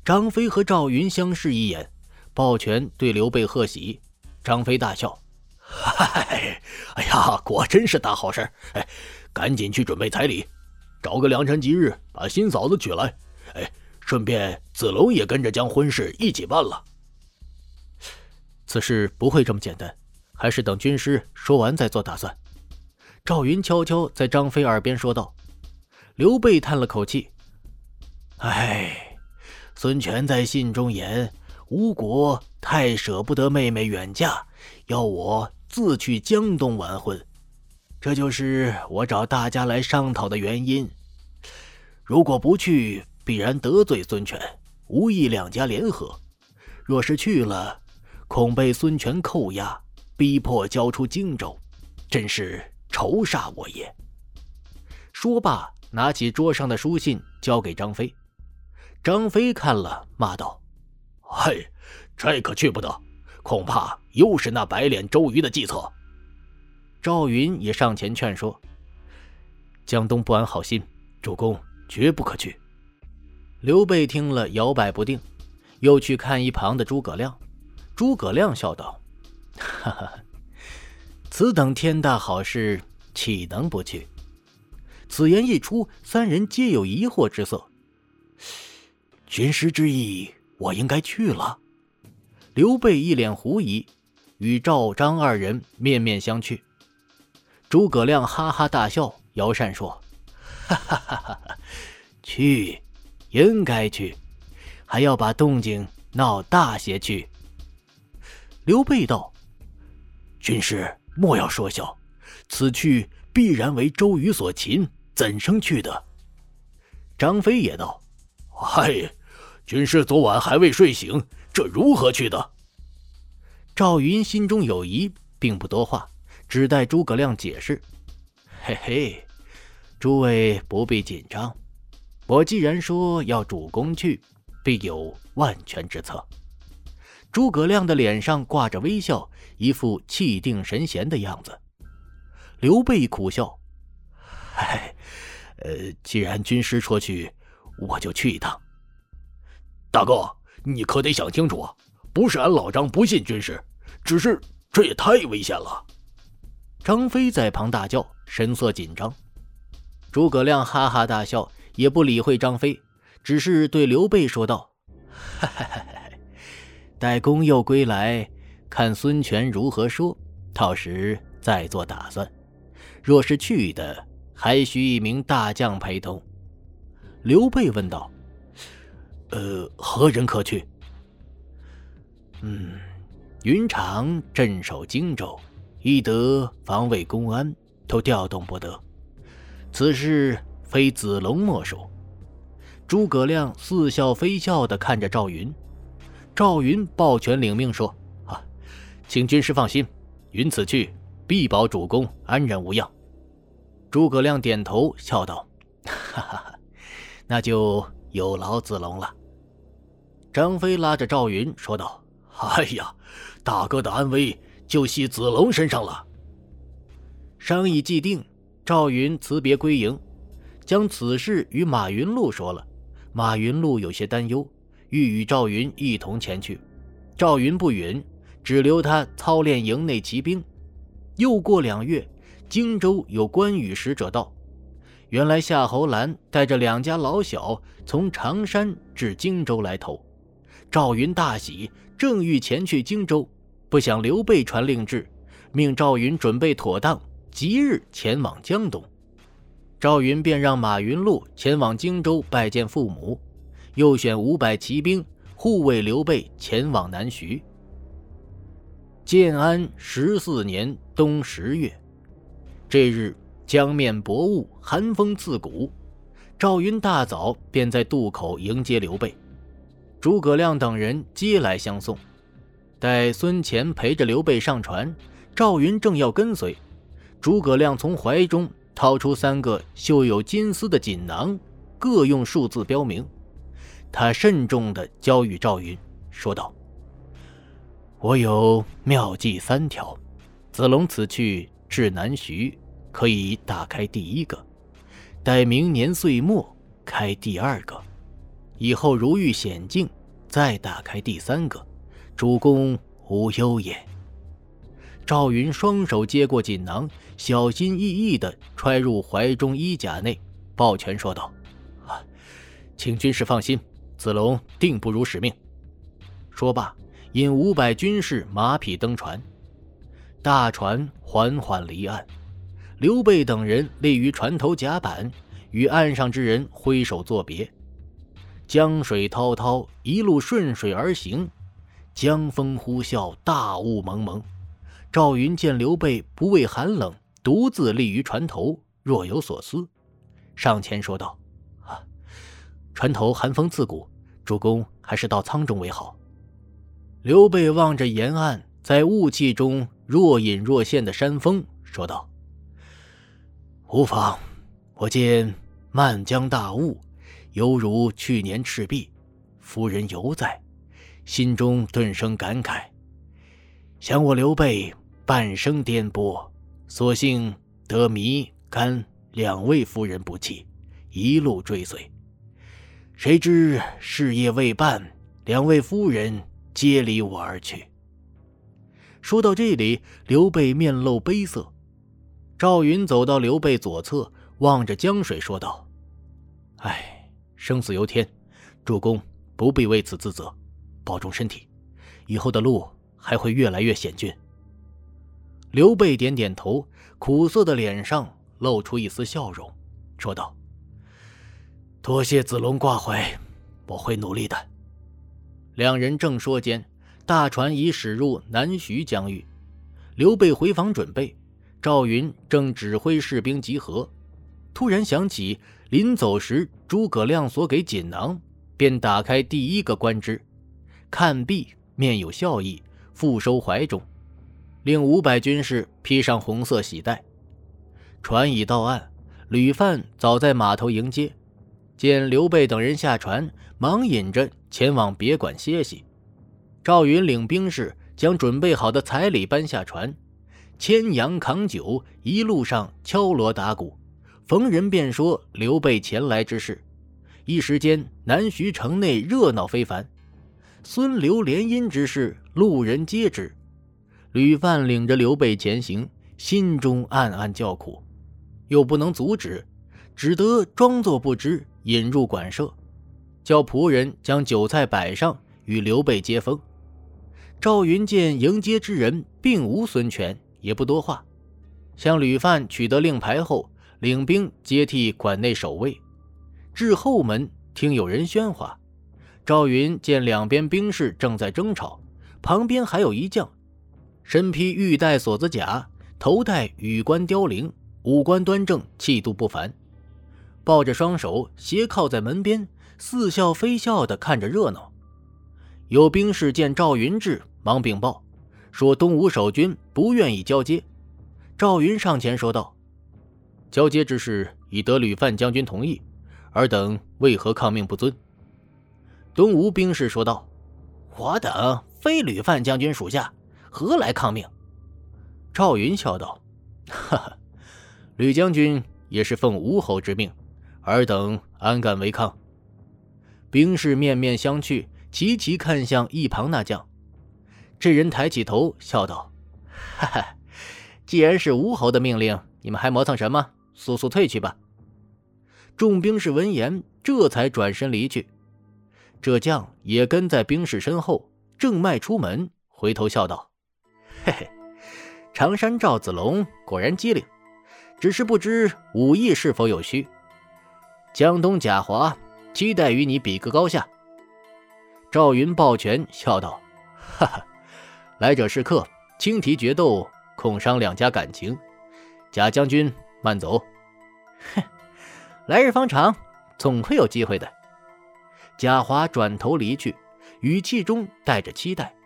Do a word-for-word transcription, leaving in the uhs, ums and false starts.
张飞和赵云相视一眼，抱拳对刘备贺喜。张飞大笑：“嗨，哎呀，果真是大好事！哎，赶紧去准备彩礼，找个良辰吉日把新嫂子娶来。哎，顺便子龙也跟着将婚事一起办了。”此事不会这么简单，还是等军师说完再做打算。赵云悄悄在张飞耳边说道。刘备叹了口气：“哎，孙权在信中言，吴国太舍不得妹妹远嫁，要我自去江东完婚，这就是我找大家来商讨的原因。如果不去，必然得罪孙权，无意两家联合；若是去了，恐被孙权扣押，逼迫交出荆州，真是仇煞我也。”说罢，拿起桌上的书信交给张飞。张飞看了，骂道：“嘿，这可去不得，恐怕又是那白脸周瑜的计策。”赵云也上前劝说：“江东不安好心，主公绝不可去。”刘备听了摇摆不定，又去看一旁的诸葛亮。诸葛亮笑道：“哈哈，此等天大好事，岂能不去？”此言一出，三人皆有疑惑之色。军师之意，我应该去了。刘备一脸狐疑，与赵张二人面面相觑。诸葛亮哈哈大笑，摇扇说：“哈哈哈哈，去，应该去，还要把动静闹大些去。”刘备道：“军师莫要说笑，此去必然为周瑜所擒，怎生去的？”张飞也道：“嗨，军师昨晚还未睡醒，这如何去的？”赵云心中有疑，并不多话，只待诸葛亮解释。嘿嘿，诸位不必紧张，我既然说要主公去，必有万全之策。诸葛亮的脸上挂着微笑，一副气定神闲的样子。刘备苦笑：“哎，呃，既然军师说去，我就去一趟。”“大哥，你可得想清楚啊，不是俺老张不信军师，只是这也太危险了。”张飞在旁大叫，神色紧张。诸葛亮哈哈大笑，也不理会张飞，只是对刘备说道：“哈哈哈哈，待公佑归来，看孙权如何说，到时再做打算。若是去的，还需一名大将陪同。”刘备问道：“呃，何人可去？”“嗯，云长镇守荆州，翼德防卫公安，都调动不得，此事非子龙莫属。”诸葛亮似笑非笑地看着赵云。赵云抱拳领命说：“啊，请军师放心，云此去必保主公安然无恙。”诸葛亮点头笑道：“哈哈哈，那就有劳子龙了。”张飞拉着赵云说道：“哎呀，大哥的安危就系子龙身上了。”商议既定，赵云辞别归营，将此事与马云禄说了。马云禄有些担忧，欲与赵云一同前去。赵云不允，只留他操练营内骑兵。又过两月，荆州有关羽使者到，原来夏侯兰带着两家老小从常山至荆州来投。赵云大喜，正欲前去荆州，不想刘备传令至，命赵云准备妥当，即日前往江东。赵云便让马云禄前往荆州拜见父母，又选五百骑兵护卫刘备前往南徐。建安十四年冬十月，这日江面薄雾，寒风刺骨。赵云大早便在渡口迎接刘备，诸葛亮等人皆来相送。待孙乾陪着刘备上船，赵云正要跟随，诸葛亮从怀中掏出三个绣有金丝的锦囊，各用数字标明。他慎重地交与赵云，说道：“我有妙计三条，子龙此去至南徐，可以打开第一个，待明年岁末开第二个，以后如遇险境， 再打开第三个，主公无忧也。赵云双手接过锦囊，小心翼翼地揣入怀中衣甲内，抱拳说道：“啊，请军士放心，子龙定不辱使命。”说罢，引五百军士马匹登船。大船缓缓离岸，刘备等人立于船头甲板，与岸上之人挥手作别。江水滔滔，一路顺水而行，江风呼啸，大雾蒙蒙。赵云见刘备不畏寒冷，独自立于船头，若有所思，上前说道：“啊，船头寒风刺骨，主公还是到舱中为好。”刘备望着沿岸在雾气中若隐若现的山峰，说道：“无妨，我见漫江大雾，犹如去年赤壁，夫人犹在，心中顿生感慨。想我刘备半生颠簸，所幸得糜、甘两位夫人不弃，一路追随。谁知事业未办，两位夫人皆离我而去。”说到这里，刘备面露悲色。赵云走到刘备左侧，望着江水说道：“唉，生死由天，主公不必为此自责，保重身体，以后的路还会越来越险峻。”刘备点点头，苦涩的脸上露出一丝笑容，说道：“多谢子龙挂怀，我会努力的。”两人正说间，大船已驶入南徐疆域。刘备回房准备，赵云正指挥士兵集合，突然想起临走时诸葛亮所给锦囊，便打开第一个关之，看毕面有笑意，复收怀中，令五百军士披上红色喜带。船已到岸，吕范早在码头迎接，见刘备等人下船，忙引着前往别馆歇息。赵云领兵士将准备好的彩礼搬下船，牵羊扛酒，一路上敲锣打鼓，逢人便说刘备前来之事。一时间南徐城内热闹非凡，孙刘联姻之事路人皆知。吕范领着刘备前行，心中暗暗叫苦，又不能阻止，只得装作不知，引入馆舍，叫仆人将酒菜摆上，与刘备接风。赵云见迎接之人并无孙权，也不多话，向吕范取得令牌后，领兵接替馆内守卫。至后门，听有人喧哗，赵云见两边兵士正在争吵，旁边还有一将，身披玉带锁子甲，头戴羽冠凋零，五官端正，气度不凡，抱着双手斜靠在门边，似笑非笑地看着热闹。有兵士见赵云至，忙禀报说东吴守军不愿意交接。赵云上前说道：“交接之事已得吕范将军同意，尔等为何抗命不遵？”东吴兵士说道：“我等非吕范将军属下，何来抗命？”赵云笑道：“哈哈，吕将军也是奉吴侯之命，尔等安敢违抗？”兵士面面相觑，齐齐看向一旁那将。这人抬起头笑道：“哈哈，既然是吴侯的命令，你们还磨蹭什么？速速退去吧。”众兵士闻言，这才转身离去。这将也跟在兵士身后，正迈出门，回头笑道：“嘿嘿，常山赵子龙果然机灵，只是不知武艺是否有虚。江东贾华期待与你比个高下。”赵云抱拳笑道：“哈哈，来者是客，轻提决斗，恐伤两家感情。贾将军慢走。”“哼，来日方长，总会有机会的。”贾华转头离去，语气中带着期待。